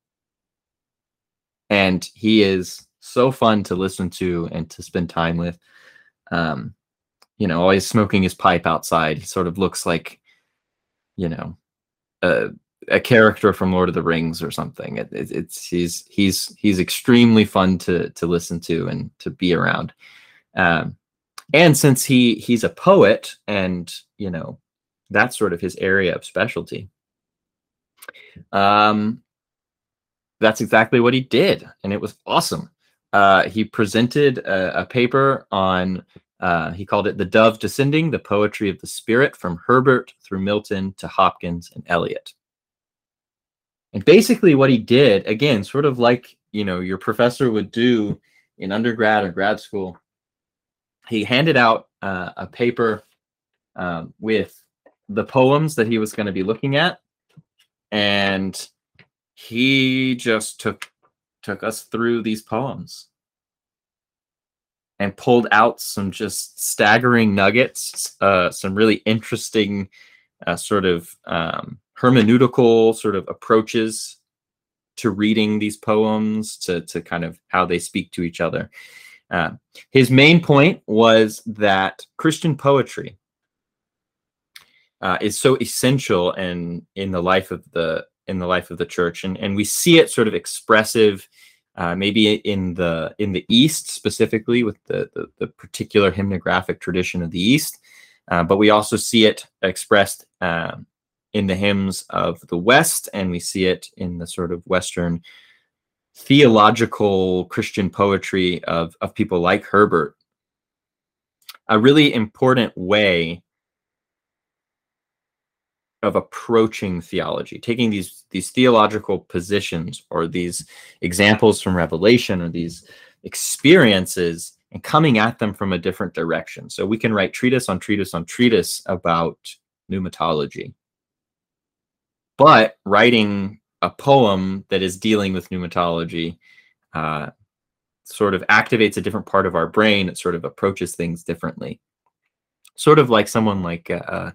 And he is so fun to listen to and to spend time with. Um, you know, always smoking his pipe outside. He sort of looks like, you know, a, a character from Lord of the Rings or something. It, it, it's he's he's he's extremely fun to to listen to and to be around. Um, and since he he's a poet, and you know, that's sort of his area of specialty. Um, that's exactly what he did, and it was awesome. Uh, he presented a, a paper on, uh, he called it The Dove Descending, the Poetry of the Spirit from Herbert through Milton to Hopkins and Eliot. And basically what he did, again, sort of like, you know, your professor would do in undergrad or grad school, he handed out uh, a paper um, with the poems that he was going to be looking at. And he just took took us through these poems. and pulled out some just staggering nuggets, uh, some really interesting uh, sort of um, hermeneutical sort of approaches to reading these poems, to, to kind of how they speak to each other. Uh, his main point was that Christian poetry uh, is so essential in in the life of the in the life of the church, and and we see it sort of expressive. Uh, maybe in the in the East specifically with the, the, the particular hymnographic tradition of the East, uh, but we also see it expressed uh, in the hymns of the West, and we see it in the sort of Western theological Christian poetry of, of people like Herbert. A really important way of approaching theology, taking these these theological positions or these examples from Revelation or these experiences and coming at them from a different direction. So we can write treatise on treatise on treatise about pneumatology, but writing a poem that is dealing with pneumatology uh, sort of activates a different part of our brain. It sort of approaches things differently. Sort of like someone like uh,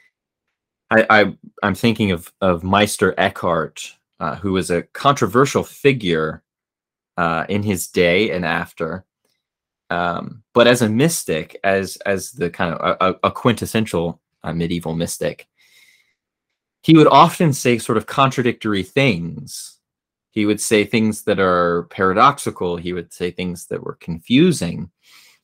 I, I, I'm thinking of, of Meister Eckhart, uh, who was a controversial figure uh, in his day and after. Um, but as a mystic, as as the kind of a, a quintessential uh, medieval mystic, he would often say sort of contradictory things. He would say things that are paradoxical. He would say things that were confusing.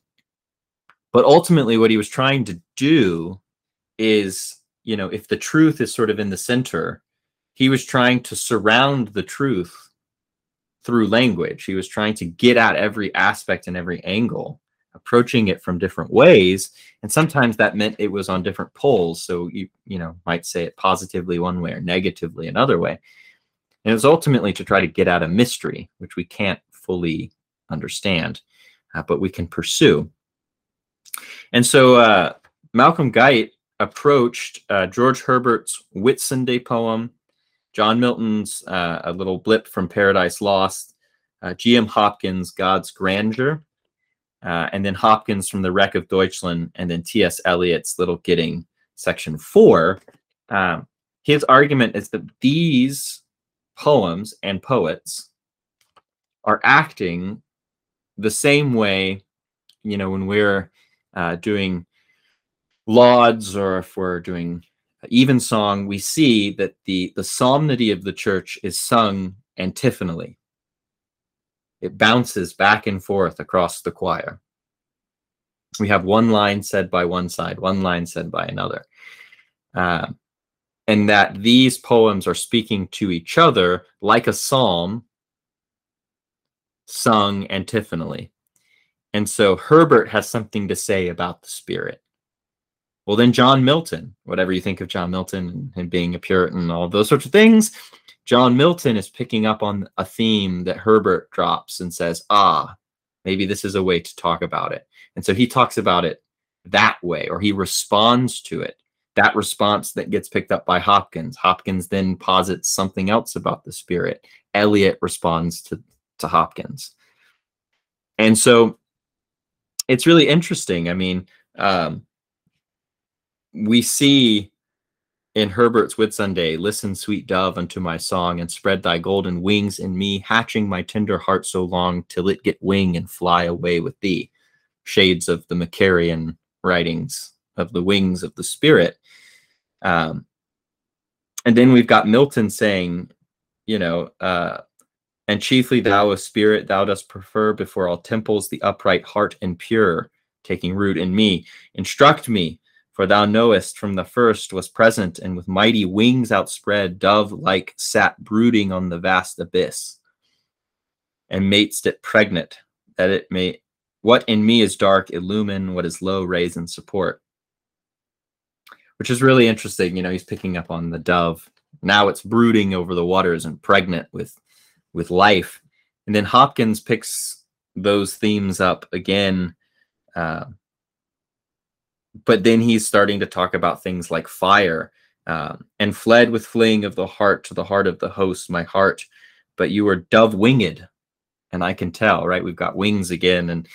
But ultimately, what he was trying to do is, you know, if the truth is sort of in the center, he was trying to surround the truth through language. He was trying to get at every aspect and every angle, approaching it from different ways. And sometimes that meant it was on different poles. So you, you know, might say it positively one way or negatively another way. And it was ultimately to try to get at a mystery, which we can't fully understand, uh, but we can pursue. And so uh, Malcolm Guite approached uh, George Herbert's Whitsunday poem, John Milton's uh, A Little Blip from Paradise Lost, uh, G M Hopkins' God's Grandeur, uh, and then Hopkins from The Wreck of Deutschland, and then T S Eliot's Little Gidding, section four. Um, his argument is that these poems and poets are acting the same way, you know, when we're uh, doing lauds, or if we're doing evensong, we see that the the psalmody of the church is sung antiphonally. It bounces back and forth across the choir. We have one line said by one side, one line said by another, uh, and that these poems are speaking to each other like a psalm sung antiphonally. And so Herbert has something to say about the Spirit. Well, then John Milton, whatever you think of John Milton and, and being a Puritan and all those sorts of things, John Milton is picking up on a theme that Herbert drops and says, ah, maybe this is a way to talk about it. And so he talks about it that way, or he responds to it. That response that gets picked up by Hopkins. Hopkins then posits something else about the Spirit. Eliot responds to, to Hopkins. And so it's really interesting. I mean, um, we see in Herbert's Whitsunday, listen, sweet dove, unto my song, and spread thy golden wings in me, hatching my tender heart so long, till it get wing and fly away with thee. Shades of the Macarian writings of the wings of the Spirit. Um, and then we've got Milton saying, you know, uh, and chiefly thou, a spirit, thou dost prefer before all temples the upright heart and pure, taking root in me. Instruct me, for thou knowest from the first was present, and with mighty wings outspread, dove-like sat brooding on the vast abyss, and matest it pregnant, that it may, what in me is dark, illumine, what is low, raise and support. Which is really interesting. You know, he's picking up on the dove. Now it's brooding over the waters and pregnant with, with life. And then Hopkins picks those themes up again, uh, but then he's starting to talk about things like fire, um, and fled with fleeing of the heart to the heart of the host, my heart, but you were dove winged, and I can tell, right? We've got wings again. And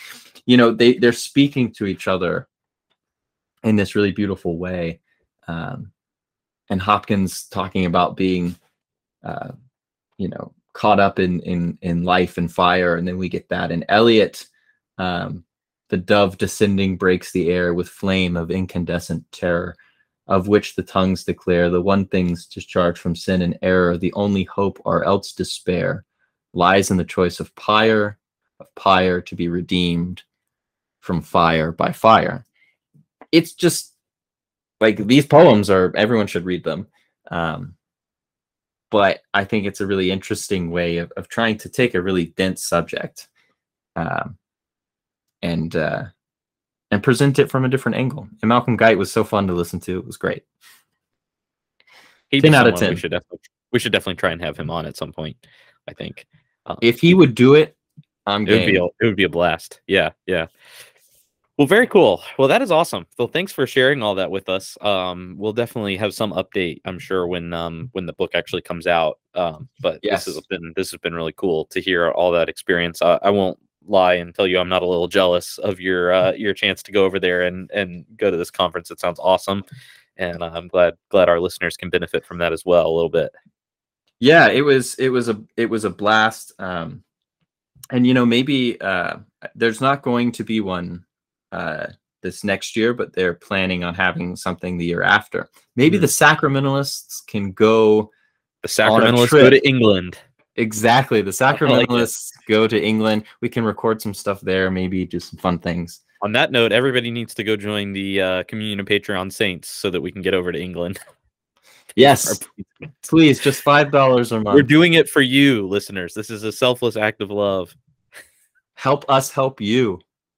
you know, they they're speaking to each other in this really beautiful way. Um, and Hopkins talking about being, uh, you know, caught up in in in life and fire, and then we get that. And Eliot, um, the dove descending breaks the air with flame of incandescent terror, of which the tongues declare the one thing's discharged from sin and error, the only hope or else despair lies in the choice of pyre, of pyre to be redeemed from fire by fire. It's just like, these poems are, everyone should read them. Um, but I think it's a really interesting way of, of trying to take a really dense subject um, and uh, and present it from a different angle. And Malcolm Guite was so fun to listen to. It was great. He'd ten be out of someone ten. We should definitely we should definitely try and have him on at some point, I think. Um, If he would do it, I'm it would game. be a, it would be a blast. Yeah, yeah. Well, very cool. Well, that is awesome. So thanks for sharing all that with us. Um, we'll definitely have some update, I'm sure, when um when the book actually comes out. Um, but Yes. this has been this has been really cool to hear all that experience. I, I won't lie and tell you I'm not a little jealous of your uh, your chance to go over there and and go to this conference. It sounds awesome, and I'm glad glad our listeners can benefit from that as well a little bit. Yeah, it was it was a it was a blast. Um, and you know, maybe uh, there's not going to be one uh, this next year, but they're planning on having something the year after. Maybe Mm. the Sacramentalists can go. The Sacramentalists go to England. Exactly. The I like it. Sacramentalists go to England. We can record some stuff there, maybe do some fun things. On that note, everybody needs to go join the uh, Communion of Patreon Saints so that we can get over to England. Yes. Please, just five dollars a month. We're doing it for you, listeners. This is a selfless act of love. Help us help you.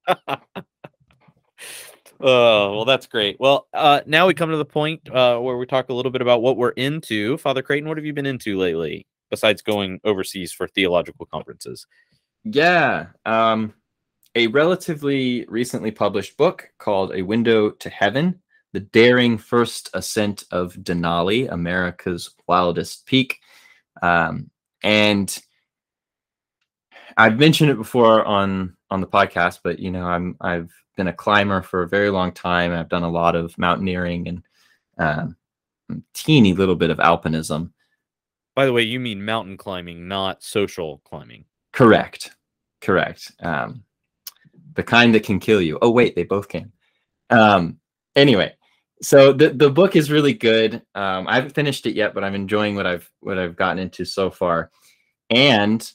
Oh, well, that's great. Well, uh, now we come to the point uh, where we talk a little bit about what we're into. Father Creighton, what have you been into lately, besides going overseas for theological conferences? Yeah. Um, a relatively recently published book called A Window to Heaven, The Daring First Ascent of Denali, America's Wildest Peak. Um, and I've mentioned it before on on the podcast, but you know, I'm I've been a climber for a very long time. I've done a lot of mountaineering and um, teeny little bit of alpinism. By the way, you mean mountain climbing, not social climbing. Correct, correct. Um, the kind that can kill you. Oh wait, they both can. Um, anyway, so the the book is really good. Um, I haven't finished it yet, but I'm enjoying what I've what I've gotten into so far, and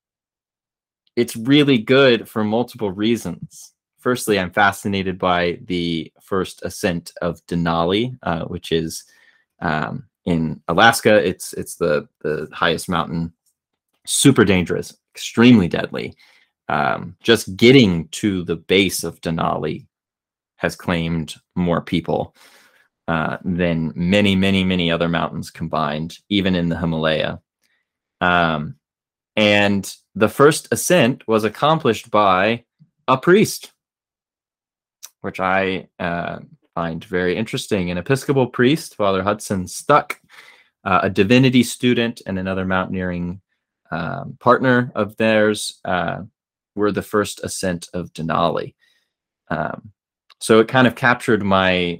it's really good for multiple reasons. Firstly, I'm fascinated by the first ascent of Denali, uh, which is um, in Alaska. It's it's the the highest mountain, super dangerous, extremely deadly. Um, just getting to the base of Denali has claimed more people uh, than many, many, many other mountains combined, even in the Himalaya. Um, and the first ascent was accomplished by a priest, which I uh, find very interesting. An Episcopal priest, Father Hudson Stuck, uh, a divinity student, and another mountaineering um, partner of theirs uh, were the first ascent of Denali. Um, so it kind of captured my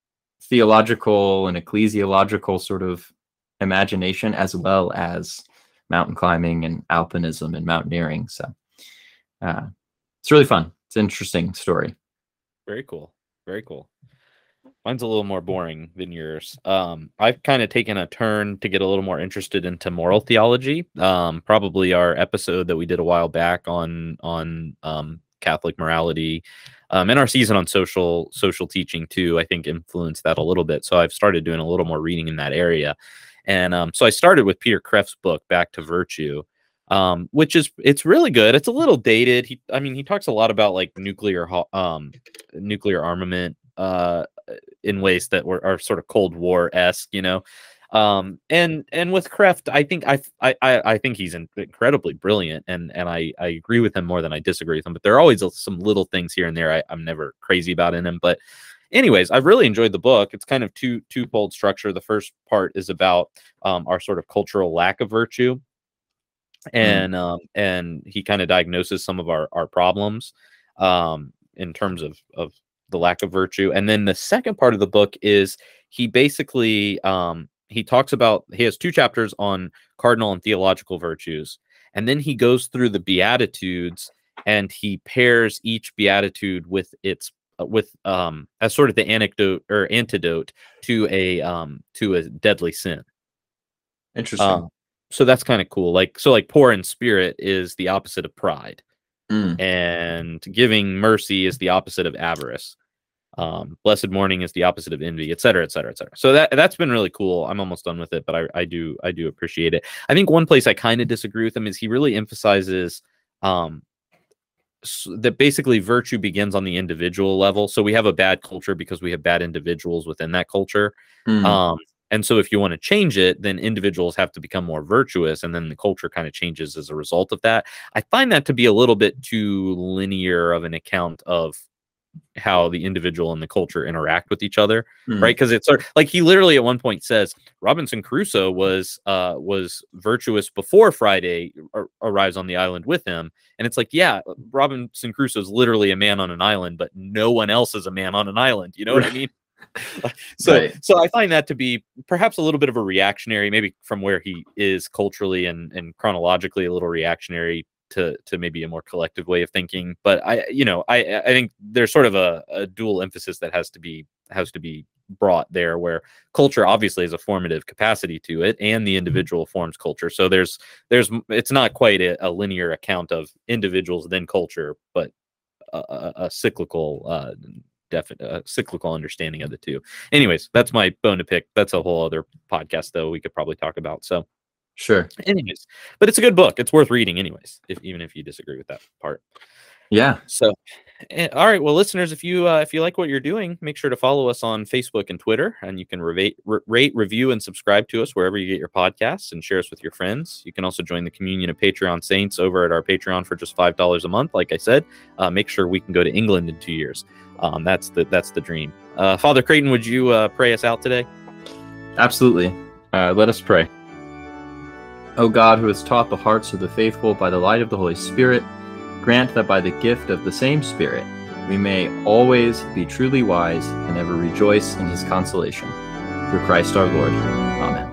theological and ecclesiological sort of imagination, as well as mountain climbing and alpinism and mountaineering. So uh, it's really fun. It's an interesting story. Very cool. Very cool. Mine's a little more boring than yours. Um, I've kind of taken a turn to get a little more interested into moral theology. Um, probably our episode that we did a while back on on um, Catholic morality, um, and our season on social social teaching too, I think influenced that a little bit. So I've started doing a little more reading in that area. And um, so I started with Peter Kreff's book, Back to Virtue, um, which is, it's really good. It's a little dated. He, I mean, he talks a lot about like nuclear, um, nuclear armament uh, in ways that were are sort of Cold War-esque, you know. Um, and and with Kreeft, I think I I I think he's incredibly brilliant, and and I I agree with him more than I disagree with him. But there are always some little things here and there I, I'm never crazy about in him, but. Anyways, I've really enjoyed the book. It's kind of two two-fold structure. The first part is about um, our sort of cultural lack of virtue, and mm. um, and he kind of diagnoses some of our our problems. um, in terms of of the lack of virtue. And then the second part of the book is he basically um, he talks about he has two chapters on cardinal and theological virtues, and then he goes through the Beatitudes and he pairs each beatitude with its uh, with um as sort of the anecdote or antidote to a um to a deadly sin. Interesting. Um, so that's kind of cool. Like so, like poor in spirit is the opposite of pride, Mm. and giving mercy is the opposite of avarice. Um, blessed mourning is the opposite of envy, et cetera, et cetera, et cetera. So that that's been really cool. I'm almost done with it, but I, I do I do appreciate it. I think one place I kind of disagree with him is he really emphasizes um, s- that basically virtue begins on the individual level. So we have a bad culture because we have bad individuals within that culture. Mm. Um, and so if you want to change it, then individuals have to become more virtuous, and then the culture kind of changes as a result of that. I find that to be a little bit too linear of an account of how the individual and the culture interact with each other, Mm. right? Because it's sort of, like he literally at one point says Robinson Crusoe was uh was virtuous before Friday ar- arrives on the island with him, and it's like, yeah, Robinson Crusoe is literally a man on an island, but no one else is a man on an island. You know what I mean? so Right. so I find that to be perhaps a little bit of a reactionary, maybe from where he is culturally and and chronologically, a little reactionary to to maybe a more collective way of thinking. But I, you know, I I think there's sort of a, a dual emphasis that has to be has to be brought there, where culture obviously has a formative capacity to it, and the individual forms culture. So there's there's it's not quite a, a linear account of individuals then culture, but a, a, a cyclical uh definite uh, cyclical understanding of the two. Anyways, that's my bone to pick. That's a whole other podcast though we could probably talk about. So Sure. anyways, but it's a good book. It's worth reading anyways, if even if you disagree with that part. Yeah. So eh, all right, well, listeners, if you uh, if you like what you're doing, make sure to follow us on Facebook and Twitter, and you can rate, rate, review, and subscribe to us wherever you get your podcasts, and share us with your friends. You can also join the communion of Patreon saints over at our Patreon for just five dollars a month. Like I said, uh, make sure we can go to England in two years. Um, that's the that's the dream. Uh, Father Creighton, would you uh, pray us out today? Absolutely. Uh, let us pray. O God, who has taught the hearts of the faithful by the light of the Holy Spirit, grant that by the gift of the same Spirit we may always be truly wise and ever rejoice in his consolation. Through Christ our Lord. Amen.